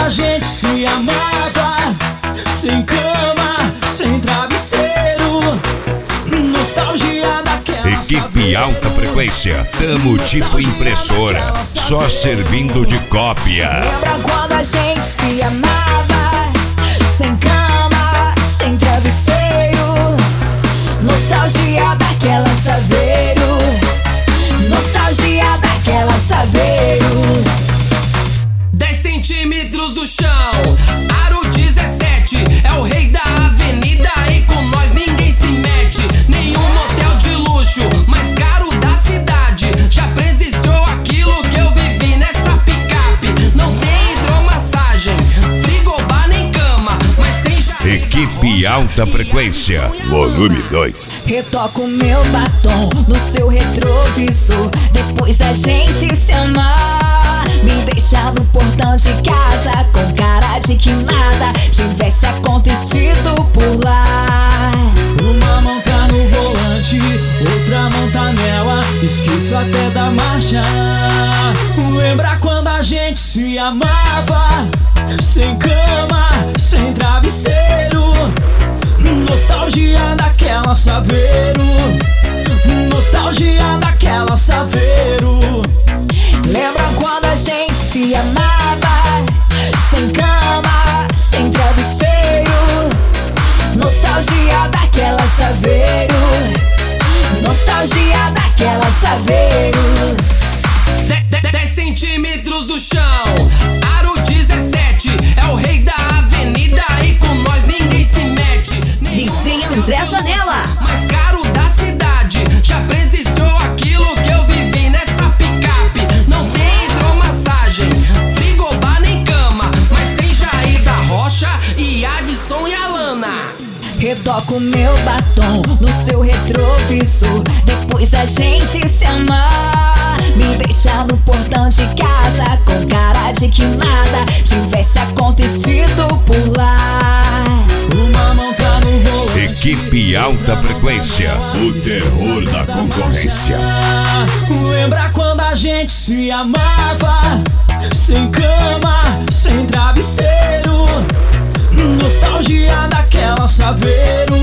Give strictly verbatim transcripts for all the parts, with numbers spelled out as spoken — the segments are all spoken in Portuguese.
a gente se amava, sem cama, sem travesseiro. Nostalgia daquela Equipe Alta Frequência, tamo tipo impressora, só servindo de cópia. Lembra quando a gente se amava, sem cama, sem travesseiro. Nostalgia daquela Saveiro, nostalgia daquela Saveiro. dez centímetros do chão, aro dezessete, é o rei da avenida e com nós ninguém se mete. Nenhum motel de luxo, mais caro da cidade, já presenciou aquilo que eu vivi nessa picape. Não tem hidromassagem, frigobar nem cama, mas tem já... Equipe Alta Frequência, volume dois. Retoco meu batom no seu retrovisor, depois da gente se amar. Me deixar no portão de casa com cara de que nada tivesse acontecido por lá. Uma mão tá no volante, outra mão tá nela, esqueço até da marcha. Lembra quando a gente se amava, sem cama, sem travesseiro. Nostalgia daquela Saveiro, nostalgia daquela Saveiro. Lembra quando a gente se amava, sem cama, sem travesseiro. Nostalgia daquela Saveiro, nostalgia daquela Saveiro. dez centímetros do chão, aro dezessete, é o rei da avenida e com nós ninguém se mete. D J André Zanella, mais caro da cidade, já presenciou aquilo que eu vivi nessa picape. Não tem hidromassagem, frigobar nem cama, mas tem Jair da Rocha e Adson e Alana. Retoco meu batom no seu retrovisor, depois da gente se amar. Me deixar no portão de casa com cara de que nada tivesse acontecido por lá. Uma mão tá no volante, Equipe Alta Frequência, o terror da concorrência. lembra quando a gente se amava, sem cama, sem travesseiro. Nostalgia daquela Saveiro,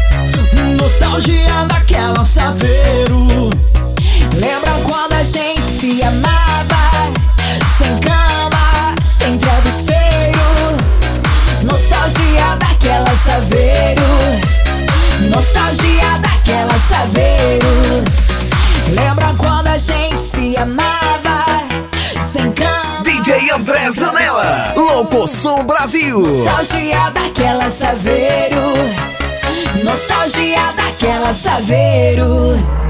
nostalgia daquela Saveiro. Lembra quando a gente se amava, sem cama, sem travesseiro. Nostalgia daquela Saveiro, nostalgia daquela Saveiro. Lembra quando a gente se amava, sem cama. D J André Zanella, Locoção Brasil. Nostalgia daquela Saveiro, nostalgia daquela Saveiro.